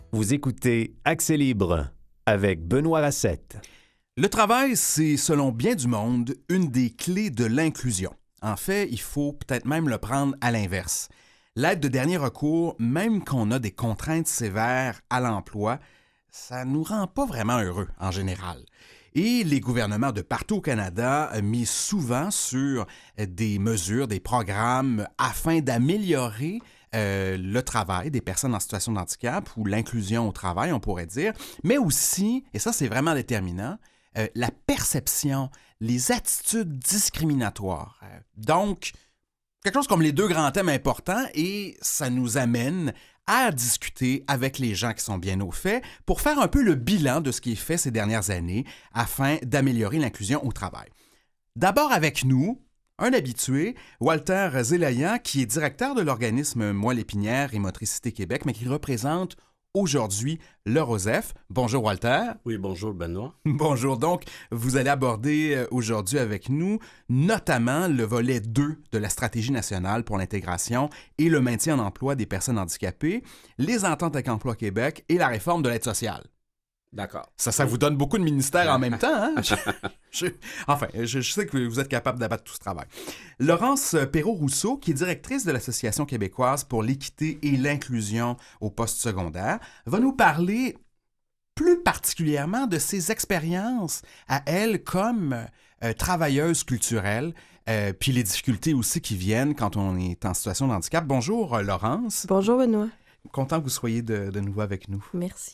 Vous écoutez Accès libre avec Benoît Racette. Le travail, c'est, selon bien du monde, une des clés de l'inclusion. En fait, il faut peut-être même le prendre à l'inverse. L'aide de dernier recours, même qu'on a des contraintes sévères à l'emploi, ça nous rend pas vraiment heureux en général. Et les gouvernements de partout au Canada misent souvent sur des mesures, des programmes afin d'améliorer le travail des personnes en situation de handicap ou l'inclusion au travail, on pourrait dire, mais aussi, et ça c'est vraiment déterminant, la perception, les attitudes discriminatoires. Donc, quelque chose comme les deux grands thèmes importants et ça nous amène à discuter avec les gens qui sont bien au fait pour faire un peu le bilan de ce qui est fait ces dernières années afin d'améliorer l'inclusion au travail. D'abord avec nous, un habitué, Walter Zelayan, qui est directeur de l'organisme Moelle épinière et Motricité Québec, mais qui représente aujourd'hui le ROSEF. Bonjour Walter. Oui, bonjour Benoît. Bonjour. Donc, vous allez aborder aujourd'hui avec nous notamment le volet 2 de la stratégie nationale pour l'intégration et le maintien en emploi des personnes handicapées, les ententes avec Emploi Québec et la réforme de l'aide sociale. D'accord. Ça vous donne beaucoup de ministères en même temps, hein? Je sais que vous êtes capable d'abattre tout ce travail. Laurence Perrault-Rousseau, qui est directrice de l'Association québécoise pour l'équité et l'inclusion au post-secondaire, va nous parler plus particulièrement de ses expériences à elle comme travailleuse culturelle, puis les difficultés aussi qui viennent quand on est en situation de handicap. Bonjour, Laurence. Bonjour, Benoît. Content que vous soyez de nouveau avec nous. Merci.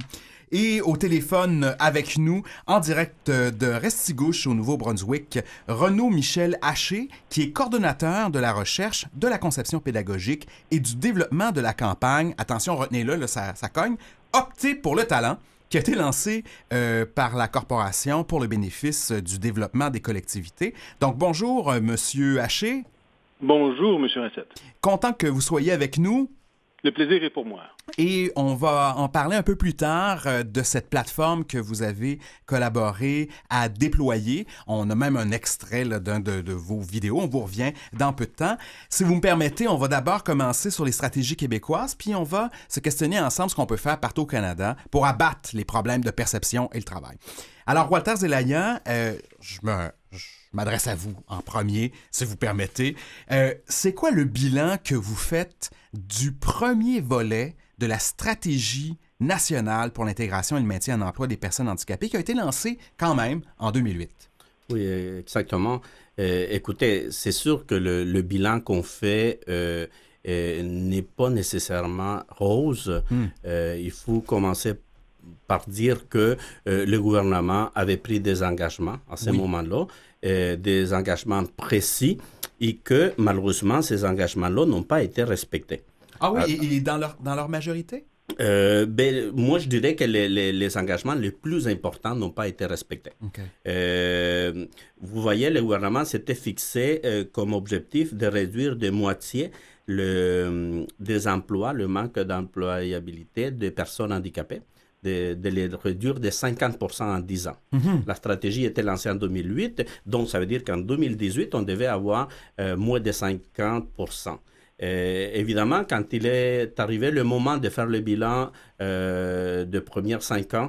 Et au téléphone avec nous, en direct de Restigouche au Nouveau-Brunswick, Renaud-Michel Haché, qui est coordonnateur de la recherche, de la conception pédagogique et du développement de la campagne, attention, retenez-le, là, ça cogne, Opter pour le talent, qui a été lancé par la Corporation pour le bénéfice du développement des collectivités. Donc, bonjour, Monsieur Haché. Bonjour, Monsieur Racette. Content que vous soyez avec nous. Le plaisir est pour moi. Et on va en parler un peu plus tard de cette plateforme que vous avez collaboré à déployer. On a même un extrait là, d'un de vos vidéos. On vous revient dans peu de temps. Si vous me permettez, on va d'abord commencer sur les stratégies québécoises, puis on va se questionner ensemble ce qu'on peut faire partout au Canada pour abattre les problèmes de perception et le travail. Alors, Walter Zelayan, je m'adresse à vous en premier, si vous permettez. C'est quoi le bilan que vous faites du premier volet de la stratégie nationale pour l'intégration et le maintien en emploi des personnes handicapées qui a été lancée quand même en 2008? Oui, exactement. Écoutez, c'est sûr que le bilan qu'on fait n'est pas nécessairement rose. Il faut commencer par dire que le gouvernement avait pris des engagements à ce moment-là, des engagements précis, et que malheureusement, ces engagements-là n'ont pas été respectés. Ah oui, et dans leur majorité? Moi, je dirais que les engagements les plus importants n'ont pas été respectés. Okay. Vous voyez, le gouvernement s'était fixé comme objectif de réduire de moitié des emplois, le manque d'employabilité des personnes handicapées, de les réduire de 50% en 10 ans. La stratégie était lancée en 2008, donc ça veut dire qu'en 2018, on devait avoir moins de 50%. Évidemment, quand il est arrivé le moment de faire le bilan de premiers 5 ans,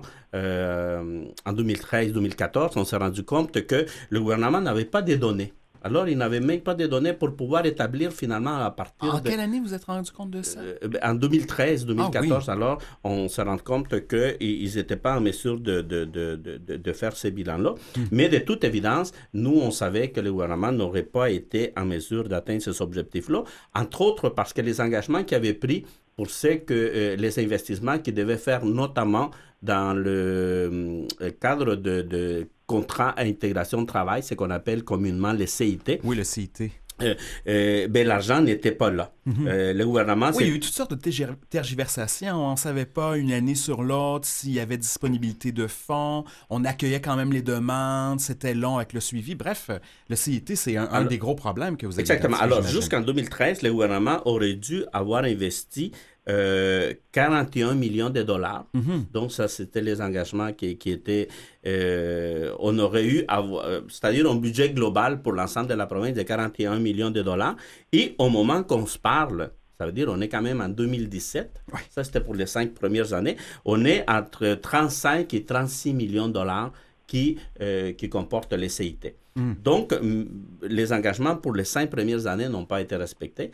en 2013-2014, on s'est rendu compte que le gouvernement n'avait pas de données. Alors, il n'avait même pas de données pour pouvoir établir finalement à partir de... En quelle année vous êtes rendu compte de ça? En 2013-2014, oui. Alors, on s'est rendu compte qu'ils n'étaient pas en mesure de faire ces bilans-là. Mais de toute évidence, nous, on savait que le gouvernement n'aurait pas été en mesure d'atteindre ces objectifs-là, entre autres parce que les engagements qu'il avait pris pour les investissements qu'il devait faire, notamment dans le cadre de contrat à intégration de travail, ce qu'on appelle communément le CIT. Oui, le CIT. L'argent n'était pas là. Le gouvernement... Oui, il y a eu toutes sortes de tergiversations. On ne savait pas une année sur l'autre s'il y avait disponibilité de fonds. On accueillait quand même les demandes. C'était long avec le suivi. Bref, le CIT, c'est un des gros problèmes que vous avez. Exactement. Alors, jusqu'en 2013, le gouvernement aurait dû avoir investi 41 millions de dollars. Donc, ça, c'était les engagements qui étaient... on aurait eu, c'est-à-dire un budget global pour l'ensemble de la province de 41 millions de dollars. Et au moment qu'on se parle, Ça veut dire qu'on est quand même en 2017. Ouais. Ça, c'était pour les 5 premières années. On est entre 35 et 36 millions de dollars qui comportent les CIT. Donc, les engagements pour les 5 premières années n'ont pas été respectés.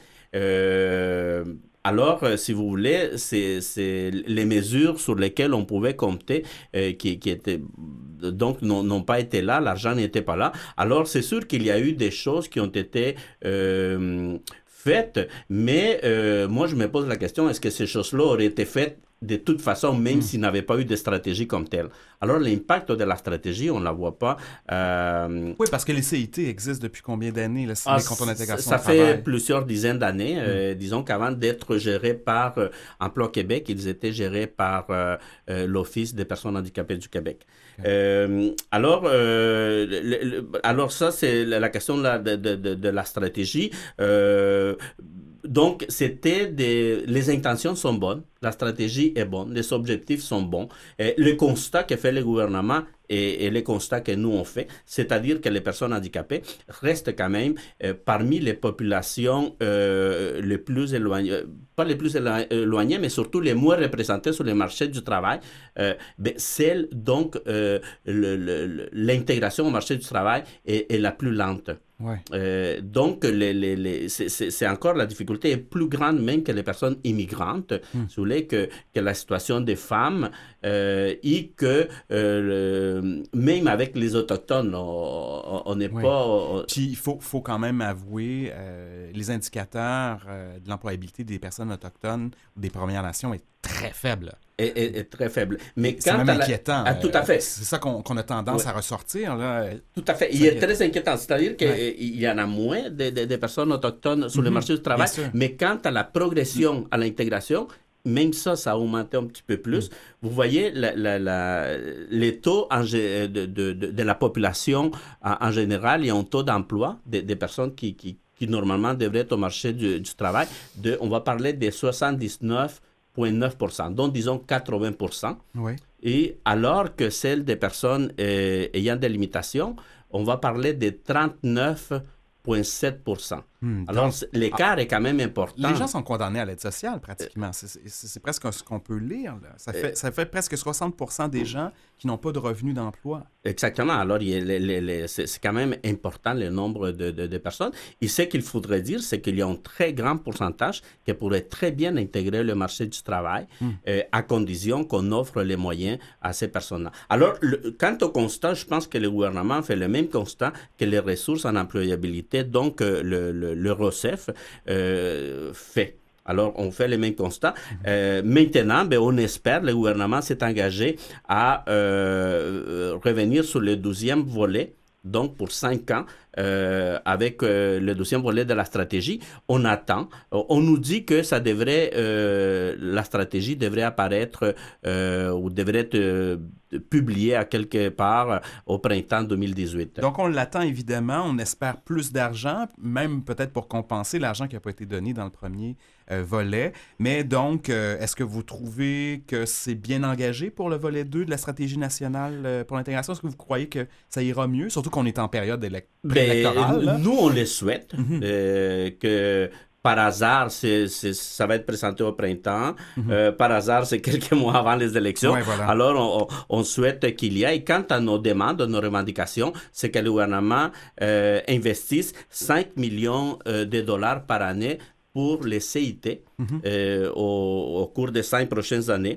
Alors, si vous voulez, c'est les mesures sur lesquelles on pouvait compter qui étaient donc n'ont pas été là, l'argent n'était pas là. Alors, c'est sûr qu'il y a eu des choses qui ont été faites, mais moi, je me pose la question, est-ce que ces choses-là auraient été faites de toute façon, même s'il n'avait pas eu de stratégie comme telle. Alors, l'impact de la stratégie, on ne la voit pas. Oui, parce que les CIT existent depuis combien d'années, là, les comptes d'intégration ça au travail? fait plusieurs dizaines d'années. Disons qu'avant d'être gérés par Emploi Québec, ils étaient gérés par l'Office des personnes handicapées du Québec. Okay. Alors, ça, c'est la question de la stratégie. Donc, les intentions sont bonnes, la stratégie est bonne, les objectifs sont bons. Le constat que fait le gouvernement et les constats que nous on fait, c'est-à-dire que les personnes handicapées restent quand même parmi les populations les plus éloignées, pas les plus éloignées, mais surtout les moins représentées sur les marchés du travail. Celle, donc, l'intégration au marché du travail est la plus lente. Ouais. Donc, c'est encore la difficulté est plus grande même que les personnes immigrantes, si vous voulez, que la situation des femmes et que même avec les Autochtones, on n'est pas... Puis, il faut quand même avouer, les indicateurs de l'employabilité des personnes autochtones ou des Premières Nations est très faible. Est très faible. Mais c'est même inquiétant. Tout à fait. C'est ça qu'on a tendance à ressortir. Là. Tout à fait. Il est très inquiétant. C'est-à-dire qu'il y en a moins de personnes autochtones sur le marché du travail. Mais quant à la progression, à l'intégration, même ça a augmenté un petit peu plus. Vous voyez, les taux de la population en général, il y a un taux d'emploi des personnes qui normalement devraient être au marché du travail. On va parler des 79,9%, donc disons 80%. Oui. Et alors que celle des personnes ayant des limitations, on va parler de 39,7%. Alors, l'écart est quand même important. Les gens sont condamnés à l'aide sociale, pratiquement. C'est presque ce qu'on peut lire. Là. Ça fait presque 60% des gens qui n'ont pas de revenus d'emploi. Exactement. Alors, c'est quand même important le nombre de personnes. Et ce qu'il faudrait dire, c'est qu'il y a un très grand pourcentage qui pourrait très bien intégrer le marché du travail à condition qu'on offre les moyens à ces personnes-là. Alors, quant au constat, je pense que le gouvernement fait le même constat que les ressources en employabilité, donc le ROCEF fait. Alors, on fait les mêmes constats. Maintenant, on espère, le gouvernement s'est engagé à revenir sur le 12e volet, donc pour 5 ans, avec le 12e volet de la stratégie. On attend. On nous dit que la stratégie devrait apparaître ou devrait être publiée à quelque part au printemps 2018. Donc, on l'attend évidemment. On espère plus d'argent, même peut-être pour compenser l'argent qui n'a pas été donné dans le premier volet. Mais donc, est-ce que vous trouvez que c'est bien engagé pour le volet 2 de la stratégie nationale pour l'intégration? Est-ce que vous croyez que ça ira mieux, surtout qu'on est en période préélectorale? Nous, on le souhaite, que par hasard, ça va être présenté au printemps. Par hasard, c'est quelques mois avant les élections. Ouais, voilà. Alors, on souhaite qu'il y ait. Et quant à nos demandes, nos revendications, c'est que le gouvernement investisse 5 millions de dollars par année pour les CIT au cours des 5 prochaines années.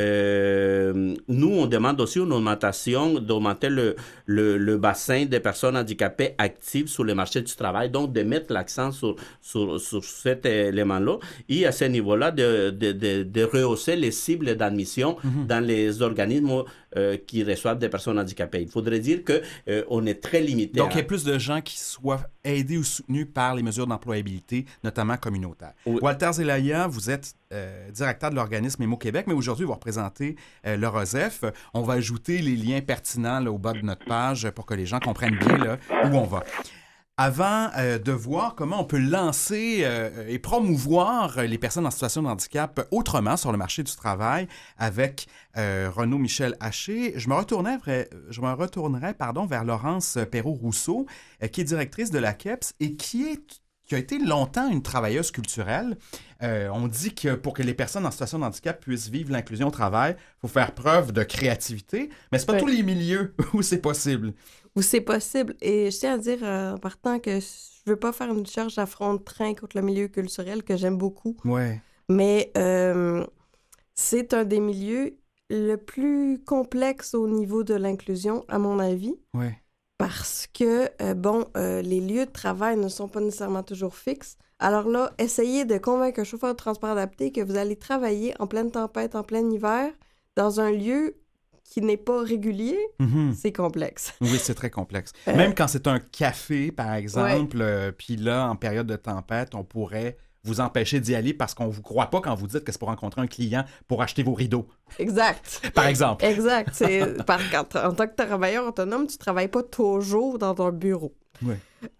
Nous, on demande aussi une augmentation, d'augmenter le bassin des personnes handicapées actives sur le marché du travail, donc de mettre l'accent sur cet élément-là et à ce niveau-là, de rehausser les cibles d'admission dans les organismes qui reçoivent des personnes handicapées. Il faudrait dire qu'on est très limité. Donc, il y a plus de gens qui soient aidés ou soutenus par les mesures d'employabilité, notamment communautaires. Oui. Walter Zelaya, vous êtes directeur de l'organisme Émo Québec, mais aujourd'hui, vous représentez le ROCEF. On va ajouter les liens pertinents là, au bas de notre page pour que les gens comprennent bien là, où on va. Avant de voir comment on peut lancer et promouvoir les personnes en situation de handicap autrement sur le marché du travail avec Renaud Michel Haché, je me retournerai vers Laurence Perrault-Rousseau, qui est directrice de la KEPS et qui qui a été longtemps une travailleuse culturelle. On dit que pour que les personnes en situation de handicap puissent vivre l'inclusion au travail, il faut faire preuve de créativité, mais c'est pas tous les milieux où c'est possible. Où c'est possible. Et je tiens à dire en partant que je veux pas faire une charge à front de train contre le milieu culturel que j'aime beaucoup. Ouais. Mais c'est un des milieux le plus complexe au niveau de l'inclusion, à mon avis. Ouais. Parce que, les lieux de travail ne sont pas nécessairement toujours fixes. Alors là, essayez de convaincre un chauffeur de transport adapté que vous allez travailler en pleine tempête, en plein hiver, dans un lieu qui n'est pas régulier, c'est complexe. Oui, c'est très complexe. Même quand c'est un café, par exemple, puis là, en période de tempête, on pourrait vous empêcher d'y aller parce qu'on ne vous croit pas quand vous dites que c'est pour rencontrer un client pour acheter vos rideaux. Exact. Par exemple. Exact. En tant que travailleur autonome, tu ne travailles pas toujours dans ton bureau. Oui.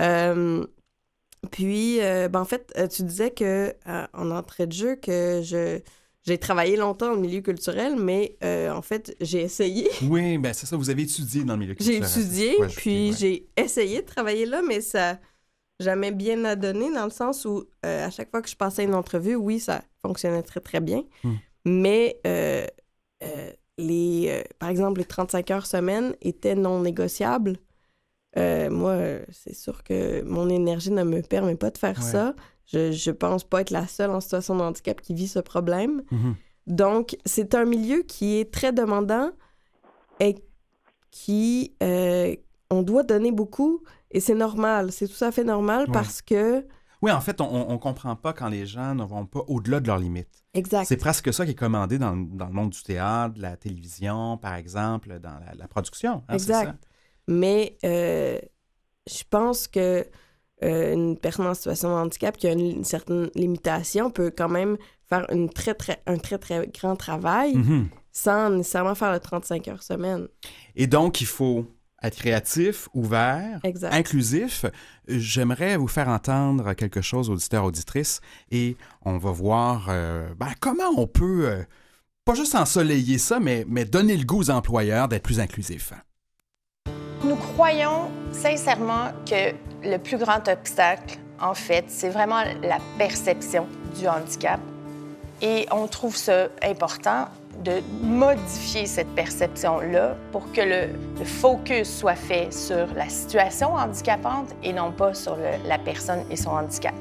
En fait, tu disais que en entrée de jeu que j'ai travaillé longtemps dans le milieu culturel, mais en fait, j'ai essayé. Oui, bien c'est ça, vous avez étudié dans le milieu culturel. J'ai étudié, j'ai essayé de travailler là, mais ça jamais bien à donner dans le sens où à chaque fois que je passais une entrevue, oui, ça fonctionnait très, très bien. Mais par exemple, les 35 heures semaine étaient non négociables. Moi, c'est sûr que mon énergie ne me permet pas de faire ça. Je pense pas être la seule en situation de handicap qui vit ce problème. Donc, c'est un milieu qui est très demandant et qui... on doit donner beaucoup et c'est normal. C'est tout à fait normal parce que... Oui, en fait, on comprend pas quand les gens ne vont pas au-delà de leurs limites. Exact. C'est presque ça qui est commandé dans le monde du théâtre, de la télévision, par exemple, dans la production. Hein, exact. C'est ça? Mais je pense que une personne en situation de handicap qui a une certaine limitation peut quand même faire un très, très grand travail sans nécessairement faire le 35 heures semaine. Et donc, il faut être créatif, ouvert, inclusif. J'aimerais vous faire entendre quelque chose, auditeurs, auditrices, et on va voir comment on peut, pas juste ensoleiller ça, mais donner le goût aux employeurs d'être plus inclusifs. Nous croyons sincèrement que le plus grand obstacle, en fait, c'est vraiment la perception du handicap. Et on trouve ça important de modifier cette perception-là pour que le focus soit fait sur la situation handicapante et non pas sur la personne et son handicap.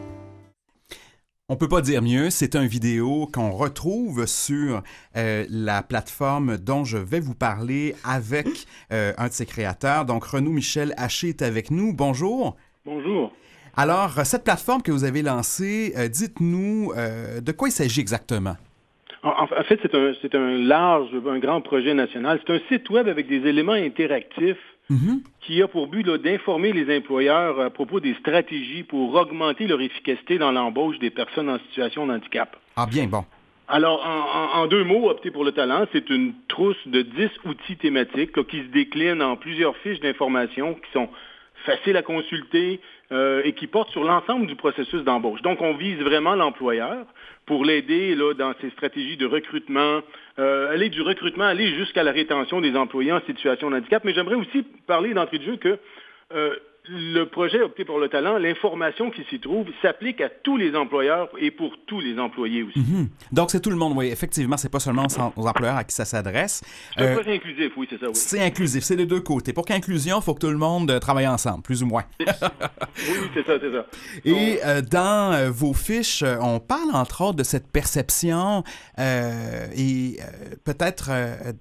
On peut pas dire mieux, c'est une vidéo qu'on retrouve sur la plateforme dont je vais vous parler avec un de ses créateurs. Donc, Renaud Michel Haché est avec nous. Bonjour. Bonjour. Alors, cette plateforme que vous avez lancée, dites-nous de quoi il s'agit exactement? En fait, c'est un grand projet national. C'est un site web avec des éléments interactifs qui a pour but d'informer les employeurs à propos des stratégies pour augmenter leur efficacité dans l'embauche des personnes en situation de handicap. Ah bien, bon. Alors, en 2 mots, Opter pour le talent, c'est une trousse de 10 outils thématiques qui se déclinent en plusieurs fiches d'information qui sont faciles à consulter et qui portent sur l'ensemble du processus d'embauche. Donc, on vise vraiment l'employeur pour l'aider dans ses stratégies de recrutement, aller du recrutement, aller jusqu'à la rétention des employés en situation de handicap. Mais j'aimerais aussi parler d'entrée de jeu que le projet Opter pour le talent, l'information qui s'y trouve s'applique à tous les employeurs et pour tous les employés aussi. Donc, c'est tout le monde, oui. Effectivement, c'est pas seulement aux employeurs à qui ça s'adresse. C'est un projet inclusif, oui, c'est ça, oui. C'est inclusif, c'est les deux côtés. Pour qu'inclusion, il faut que tout le monde travaille ensemble, plus ou moins. Oui, c'est ça. Et dans vos fiches, on parle entre autres de cette perception et peut-être...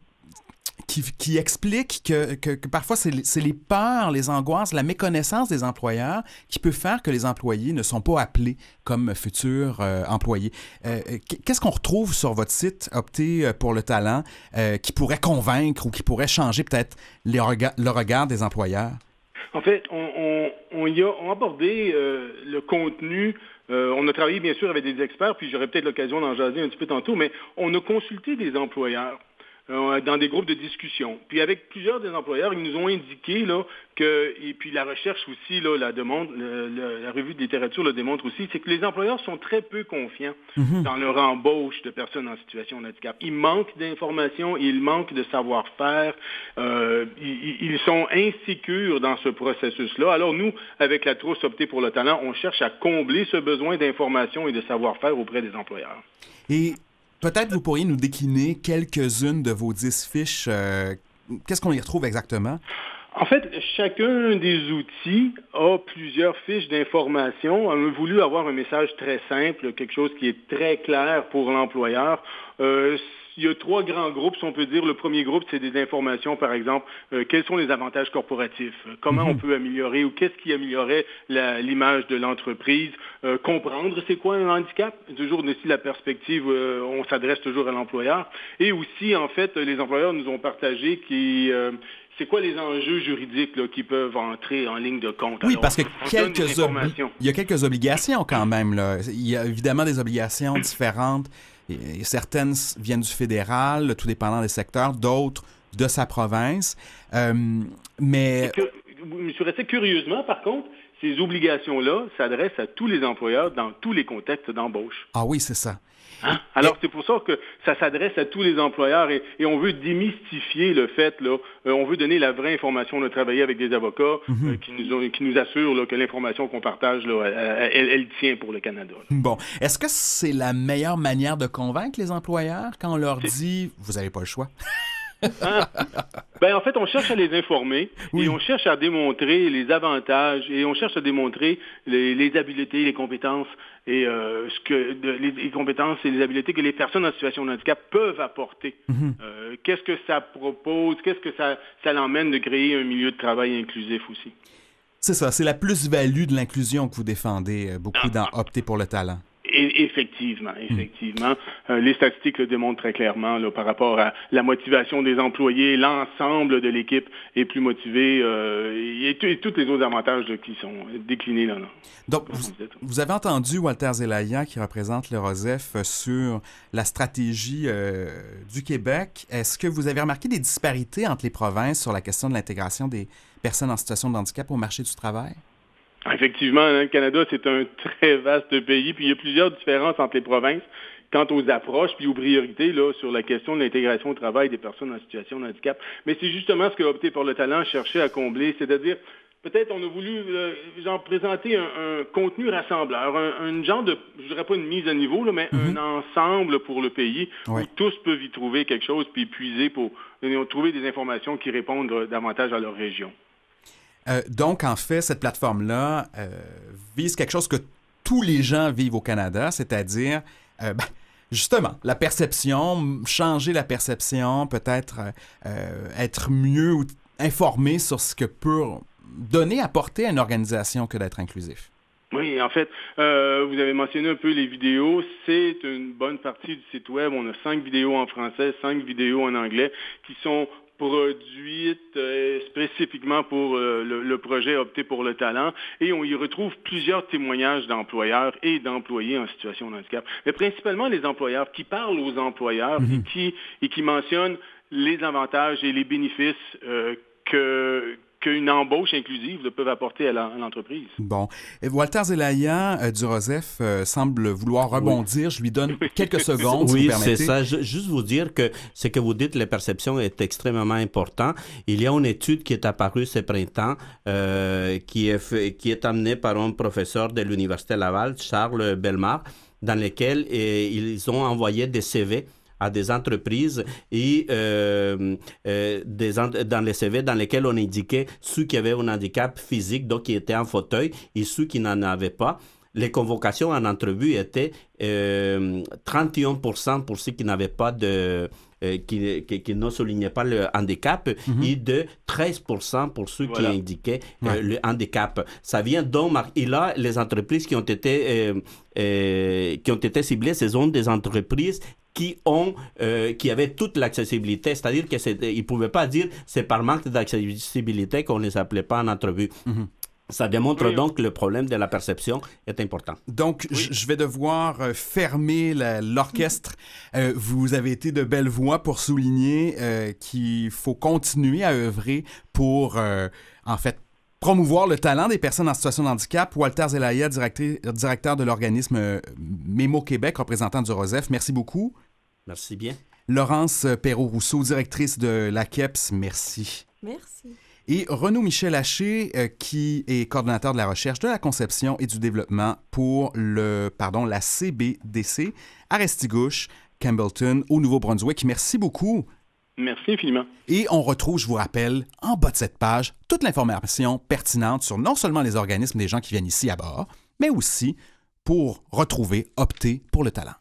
Qui explique que parfois c'est les peurs, les angoisses, la méconnaissance des employeurs qui peut faire que les employés ne sont pas appelés comme futurs employés. Qu'est-ce qu'on retrouve sur votre site Opter pour le talent qui pourrait convaincre ou qui pourrait changer peut-être le regard des employeurs? En fait, on a abordé le contenu. On a travaillé bien sûr avec des experts, puis j'aurai peut-être l'occasion d'en jaser un petit peu tantôt, mais on a consulté des employeurs. dans des groupes de discussion. Puis avec plusieurs des employeurs, ils nous ont indiqué là, et puis la recherche aussi là, la revue de littérature le démontre aussi, c'est que les employeurs sont très peu confiants dans leur embauche de personnes en situation de handicap. Ils manquent d'informations, ils manquent de savoir-faire, ils sont insécures dans ce processus-là. Alors nous, avec la trousse Opter pour le talent, on cherche à combler ce besoin d'information et de savoir-faire auprès des employeurs. Et peut-être vous pourriez nous décliner quelques-unes de vos 10 fiches. Qu'est-ce qu'on y retrouve exactement? En fait, chacun des outils a plusieurs fiches d'information. On a voulu avoir un message très simple, quelque chose qui est très clair pour l'employeur. Il y a 3 grands groupes, si on peut dire. Le premier groupe, c'est des informations, par exemple, quels sont les avantages corporatifs, comment on peut améliorer ou qu'est-ce qui améliorerait l'image de l'entreprise, comprendre c'est quoi un handicap, toujours aussi la perspective, on s'adresse toujours à l'employeur. Et aussi, en fait, les employeurs nous ont partagé c'est quoi les enjeux juridiques là, qui peuvent entrer en ligne de compte? Oui, alors, parce que il y a quelques obligations quand même. Là. Il y a évidemment des obligations différentes. Et certaines viennent du fédéral, tout dépendant des secteurs, d'autres de sa province. Mais... M. Racet, curieusement, par contre, ces obligations-là s'adressent à tous les employeurs dans tous les contextes d'embauche. Ah oui, c'est ça. Hein? Alors, c'est pour ça que ça s'adresse à tous les employeurs et on veut démystifier le fait, là, on veut donner la vraie information. On a travaillé avec des avocats qui nous assurent là, que l'information qu'on partage, là, elle tient pour le Canada. Là. Bon. Est-ce que c'est la meilleure manière de convaincre les employeurs quand on leur dit « vous n'avez pas le choix » Hein? Ben, en fait, on cherche à les informer et on cherche à démontrer les avantages et on cherche à démontrer les habiletés, les compétences et les compétences et les habiletés que les personnes en situation de handicap peuvent apporter. Qu'est-ce que ça propose? Qu'est-ce que ça l'emmène de créer un milieu de travail inclusif aussi? C'est ça, c'est la plus-value de l'inclusion que vous défendez beaucoup dans Opter pour le talent. Effectivement. Les statistiques le démontrent très clairement là, par rapport à la motivation des employés. L'ensemble de l'équipe est plus motivé et tous les autres avantages là, qui sont déclinés là. Donc, vous avez entendu Walter Zelaya, qui représente le ROSEF, sur la stratégie du Québec. Est-ce que vous avez remarqué des disparités entre les provinces sur la question de l'intégration des personnes en situation de handicap au marché du travail? Effectivement, hein, le Canada, c'est un très vaste pays, puis il y a plusieurs différences entre les provinces quant aux approches puis aux priorités là, sur la question de l'intégration au travail des personnes en situation de handicap. Mais c'est justement ce que Opter pour le talent cherchait à combler, c'est-à-dire peut-être on a voulu présenter un contenu rassembleur, un genre de, je dirais pas une mise à niveau, là, mais un ensemble pour le pays où tous peuvent y trouver quelque chose puis puiser pour trouver des informations qui répondent davantage à leur région. Donc, en fait, cette plateforme-là vise quelque chose que tous les gens vivent au Canada, c'est-à-dire, justement, la perception, changer la perception, peut-être être mieux informé sur ce que peut apporter à une organisation que d'être inclusif. Oui, en fait, vous avez mentionné un peu les vidéos. C'est une bonne partie du site web. On a 5 vidéos en français, 5 vidéos en anglais qui sont produite spécifiquement pour le projet Opter pour le talent et on y retrouve plusieurs témoignages d'employeurs et d'employés en situation de handicap. Mais principalement les employeurs qui parlent aux employeurs et qui mentionnent les avantages et les bénéfices qu'une embauche inclusive peut apporter à l'entreprise. Bon. Walter Zelaya du ROSEF semble vouloir rebondir. Oui. Je lui donne quelques secondes, si vous permettez. Oui, c'est ça. Juste vous dire que ce que vous dites, les perceptions, est extrêmement important. Il y a une étude qui est apparue ce printemps qui est amenée par un professeur de l'Université Laval, Charles Bellemare, dans lequel ils ont envoyé des CV à des entreprises et dans les CV dans lesquels on indiquait ceux qui avaient un handicap physique, donc qui étaient en fauteuil, et ceux qui n'en avaient pas. Les convocations en entrevue étaient 31% pour ceux qui n'avaient pas qui ne soulignaient pas le handicap et de 13% pour ceux qui indiquaient le handicap. Ça vient donc, et là, les entreprises qui ont été ciblées, ce sont des entreprises qui avaient toute l'accessibilité, c'est-à-dire qu'ils ne pouvaient pas dire c'est par manque d'accessibilité qu'on ne les appelait pas en entrevue. Ça démontre donc que le problème de la perception est important. Donc, je vais devoir fermer l'orchestre. Vous avez été de belles voix pour souligner qu'il faut continuer à œuvrer pour, en fait, promouvoir le talent des personnes en situation de handicap. Walter Zelaya, directeur de l'organisme Mémo Québec, représentant du ROSEF. Merci beaucoup. Merci bien. Laurence Perrault-Rousseau, directrice de l'AQEPS. Merci. Merci. Et Renaud Michel Haché, qui est coordonnateur de la recherche, de la conception et du développement pour la CBDC à Restigouche, Campbellton, au Nouveau-Brunswick. Merci beaucoup. Merci infiniment. Et on retrouve, je vous rappelle, en bas de cette page, toute l'information pertinente sur non seulement les organismes des gens qui viennent ici à bord, mais aussi pour retrouver Opter pour le talent.